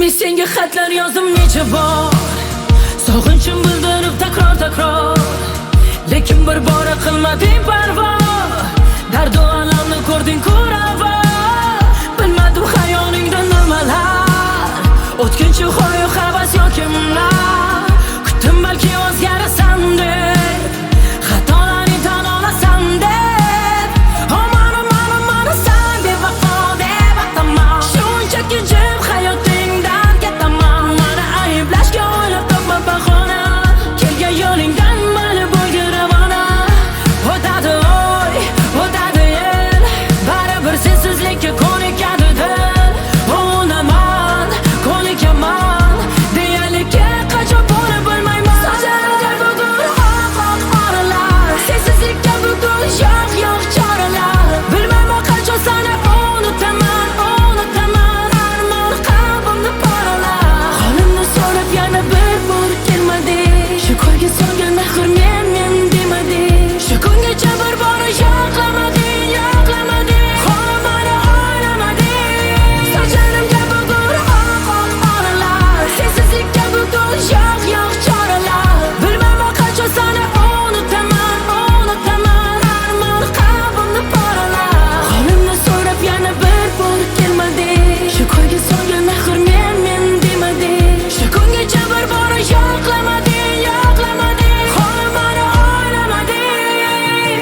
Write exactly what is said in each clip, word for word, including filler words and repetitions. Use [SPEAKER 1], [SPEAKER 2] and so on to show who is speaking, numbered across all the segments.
[SPEAKER 1] Men senga xatlar yozdim necha bor, sog'inchim bildirib takror takror, lekin bir bora qilmading parvo. Dard va alamni ko'rding ko'rava, bilmadim xayolingda nimalar, o'tkinchi hoyu havas yoki kimlar. Kutdim balki o'zgarasan deb, xatolaring tan olasan deb, omana mana mana san deb vafo deb ataman. Shunchaki jim hayotingdan ketaman, mana ayblashga o'ylab topma bahona, kelgan yo'lingdan mayli bo'lgin ravona. O'tadi oy, o'tadi yil, baribir sensizlikka ko'nikadi dil. O'naman, ko'nikaman, deyalikka qachon bo'lib bilmayman. So'zlarimga bugun oq oq oralar, sensizlikka bugun yo'q yo'q choralar. Bilmayman qachon seni unutaman, unutaman, armon qalbimni poralar. Holimni so'rab yana bir bor kelmading, shu ko'yga solgan axir men men demading. Shu kungacha bir bora yo'qlamading, yo'qlamading, holimni o'ylamading. So'zlarimga bugun oq oq oralar, sensizlikka bugun yo'q yo'q choralar. Bilmayman qachon seni unutaman, unutaman, armon qalbimni poralar. Holimni so'rab yana bir bor kelmading, shu ko'yga solgan axir men men demading. Shu kungacha bir bora yo'qlamading, yo'qlamading, holimni o'ylamading.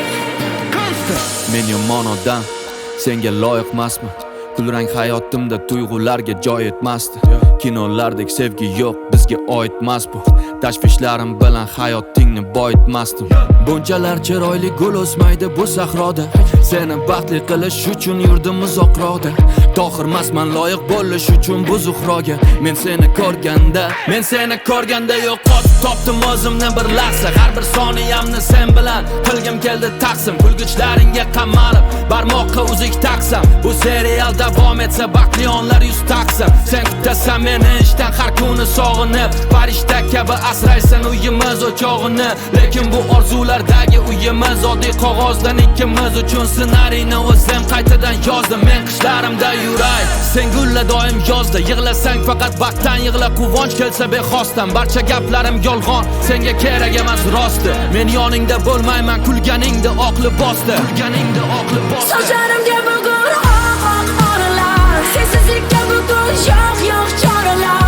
[SPEAKER 2] Men yomon odam, senga loyiqmasman. Kulrang hayotimda tuyg'ularga joy etmasdi. Kinolardek sevgi yo'q, bizga oidmas bu. Tashvishlarim bilan hayotingni boyitmasdim. Bunchalar chiroyli gul o'smaydi bu sahroda. Seni baxtli qilish uchun yurdim uzoqroqda. Tohirmasman loyiq bo'lish uchun bu zuhroga. Men seni ko'rganda, men seni ko'rganda yo'qotib topdim o'zimni bir lahza. Har bir soniyamni sen bilan qilgim keldi taqsim. Kulgichlaringga qamalib, barmoqqa uzik taqsam. Bu serial davom etsa baxtli onlar yuz taqsam. Sen kutasan meni ishdan har kuni sog'inib, farishta kabi asraysan uyimiz o'chog'ini. Lekin bu orzulardagi uyimiz oddiy qog'ozdan ikkimiz uchun ssenariyni o'zim qaytadan yozdim. Men qishlarimda yuray, sen gulla doim yozda. Yig'lasang faqat baxtdan yig'la, quvonch kelsa bexosdan. Barcha gaplarim yolg'on, senga kerak emas rosti. Men yoningda bo'lmayman, kulganingda oq libosda, kulganingda oq libosda.
[SPEAKER 1] So'zlarimga bugun oq oq oralar, sensizlikka bugun yo'q yo'q choralar.